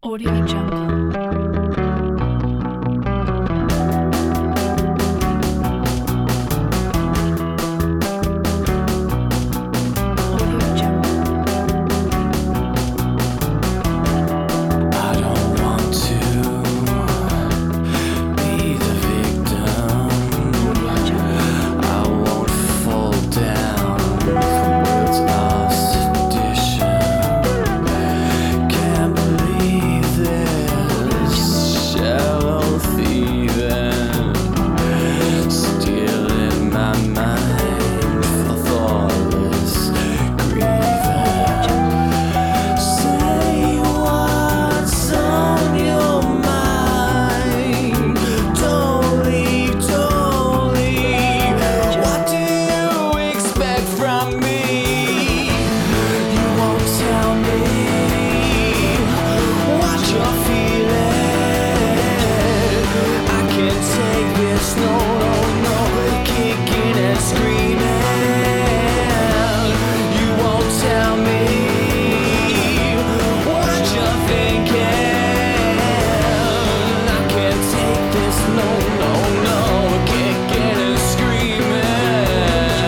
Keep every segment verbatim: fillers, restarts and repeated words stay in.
Audio Jungle. Audio Jungle. I don't want to be the victim. I won't fall down from words of sedition. Can't believe this shallow thieving, stealing my mind for thoughtless grieving. Say what's on your mind. Don't leave, don't leave. What do you expect from me? You won't tell me what you're feeling. I can't take this, no, no, no. Kicking and screaming. You won't tell me what you're thinking. I can't take this, no, no, no. Kicking and screaming.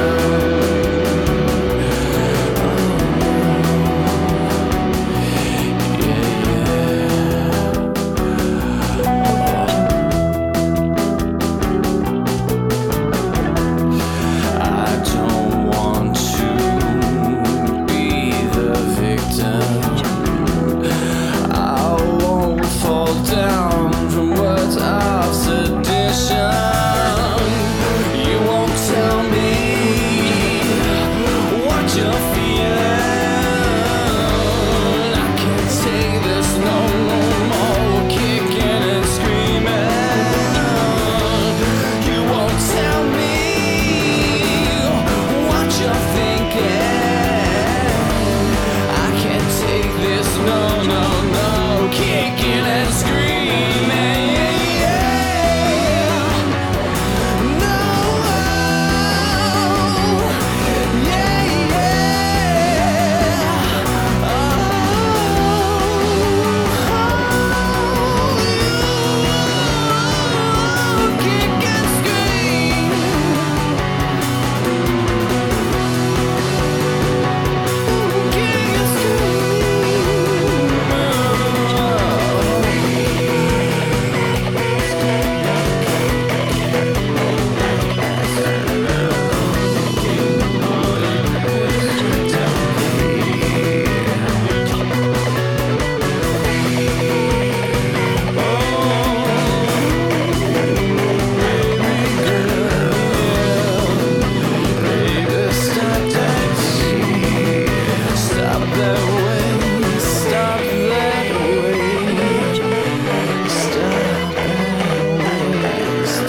Yeah, yeah. I don't want to be the victim. I won't fall down from words of sedition. You won't tell me what you're feeling. I can't take this no more. Kicking and screaming. You won't tell me what you're thinking. I can't take this, no, no, no. Kicking and screaming. Yeah, no, yeah, yeah. Oh, kick and scream. Kick and Baby, stop that shit. Stop that way. Stop that way. Stop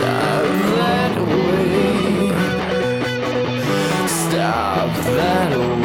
that way. Stop that way. Stop that way.